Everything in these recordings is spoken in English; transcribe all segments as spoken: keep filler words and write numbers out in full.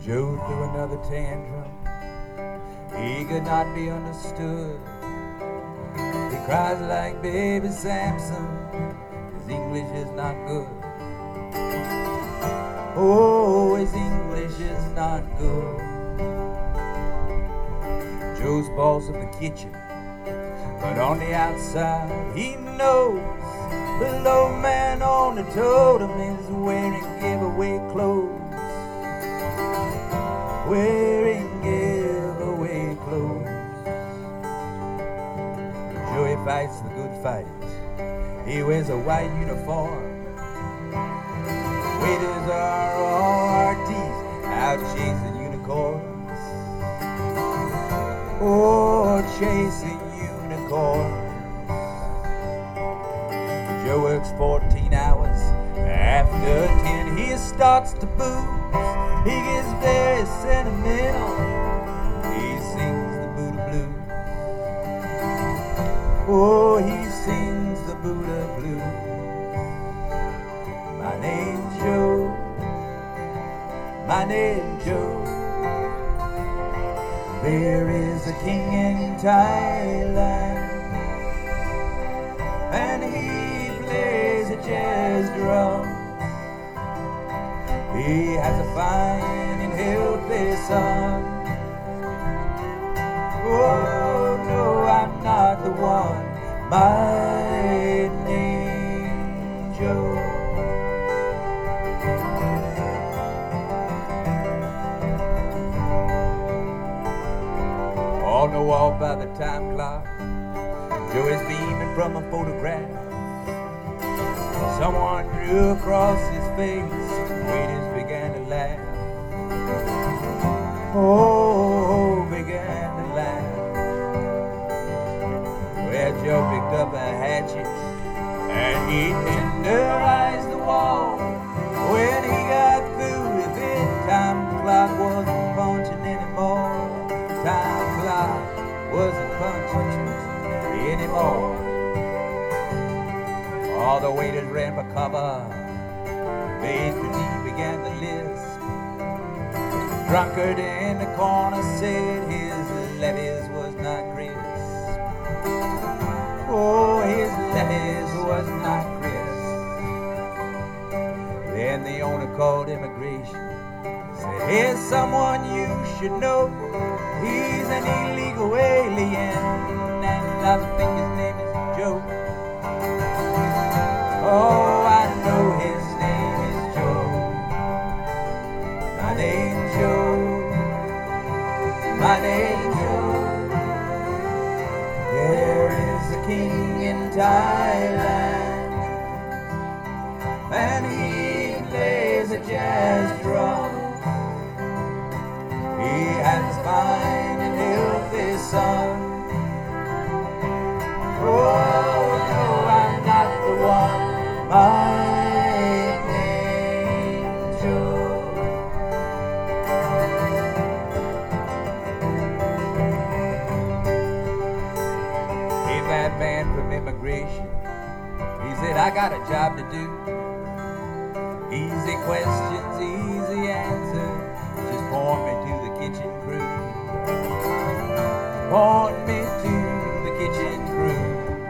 Joe threw another tantrum. He could not be understood. He cries like baby Samson. His English is not good. Oh, his English is not good. Joe's boss of the kitchen, but on the outside he knows the low man on the totem is wearing giveaway clothes. Wearing giveaway clothes. Joey fights the good fight. He wears a white uniform. Waiters are all artistes out chasing unicorns. Oh, chasing unicorns. Joe works fourteen hours. After ten, he starts to booze. He gets very sentimental. He sings the Buddha blues. Oh, he sings the Buddha blues. My name's Joe. My name's Joe. There is a king in Thailand, and he plays a jazz drum. He has a fine and healthy son. Oh, no, I'm not the one. My name's Joe. On the wall by the time clock, Joe is beaming from a photograph. Someone drew across his face. Waiters began to laugh. Oh, began to laugh. Well, Joe picked up a hatchet and he tenderized the wall. When he got through with it, time clock wasn't punching anymore. Time clock wasn't punching anymore. All the waiters ran for cover. Maître began the list. The drunkard in the corner said his levies was not crisp. Oh, his levies was not crisp. Then the owner called immigration. Said, here's someone you should know. He's an illegal alien, and I think his name is Joe. Oh, I know his name is Joe. My name's Joe. My name's Joe. There is a king in Thailand, and he plays a jazz drum. He has a fine and healthy son. Oh, no, I'm not the one. My name's Joe. Came that man from immigration. He said, I got a job to do. Easy questions, easy answers. Just point me to the kitchen crew. Point me to the kitchen crew.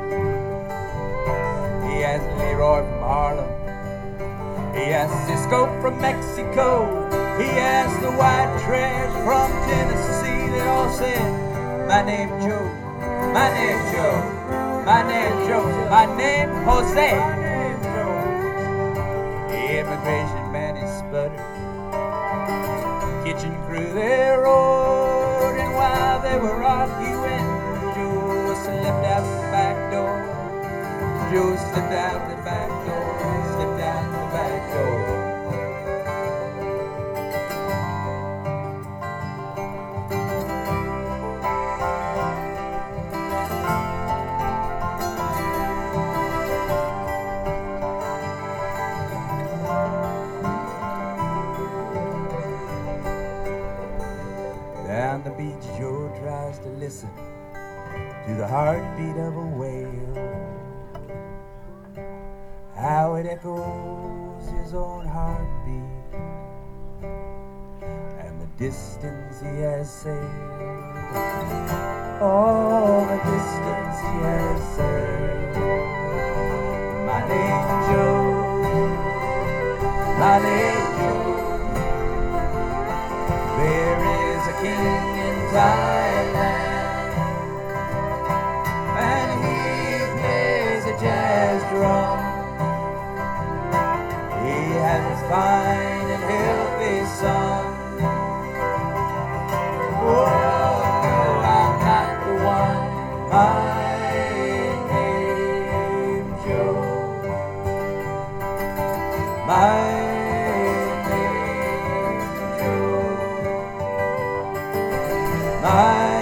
He has Leroy from Harlem. He has Cisco from Mexico. He has the white trash from Tennessee. They all said, my name's Joe. My name's Joe. My name's Joe. My name's Jose. My name's Joe. The immigration man is sputtered. Kitchen crew they roared, and while they were arguing, Joe slipped out the back door. Joe slipped out the back door, slipped out the back door. Down the beach, Joe tries to listen to the heartbeat of a whale. How it echoes his own heartbeat, and the distance he has sailed, all the distance he has sailed. My name Joe, my name Joe. There is a king in Thailand, and he plays a jazz drum. He has a fine and healthy son. Oh, no, I'm not the one. My name's Joe. My name's Joe. My